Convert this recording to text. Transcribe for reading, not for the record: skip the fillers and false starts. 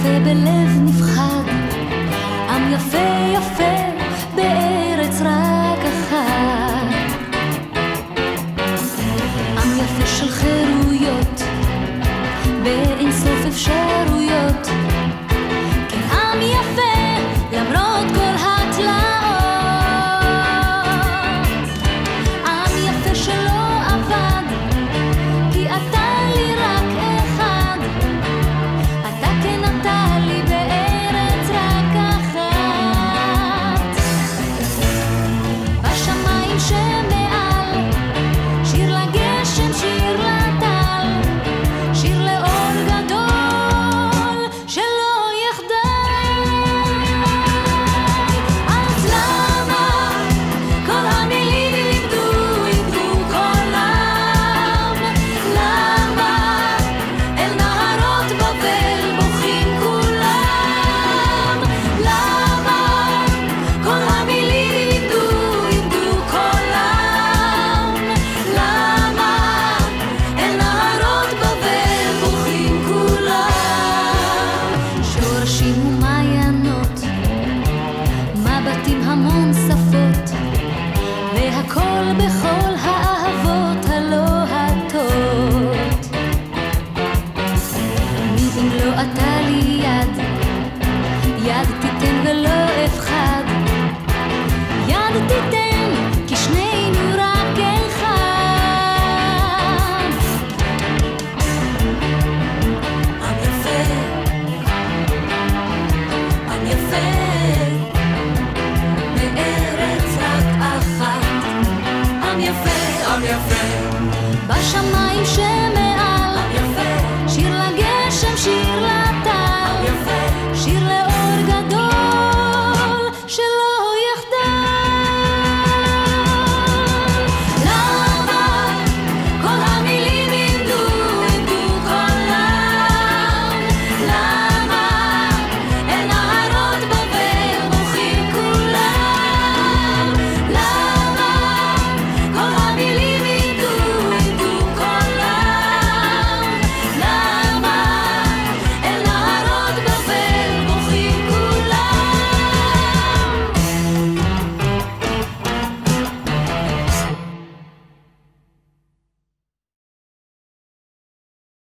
יפה בלב נפחד, עם יפה יפה בארץ רק אחת. עם יפה של חירויות באינסוף אפשרויות, כן עם יפה למרות כל התלאות. עם יפה שלא עבד כי אתה לי רק אחד, אתה כן אתה לי בארץ רק אחת. בשמיים שמעל שיר לגשם שיר לטל, שיר לאור גדול שלא יחדל. אז למה כל המילים איבדו קולם? למה אל נהרות בבל בוכים כולם? למה כל המילים איבדו קולם? למה אל נהרות בבל בוכים כולם? שורשים ומעיינות, מבטים המון שפות, והכל בכל האהבות הלוהטות. מי אם לא אתה לי יד, יד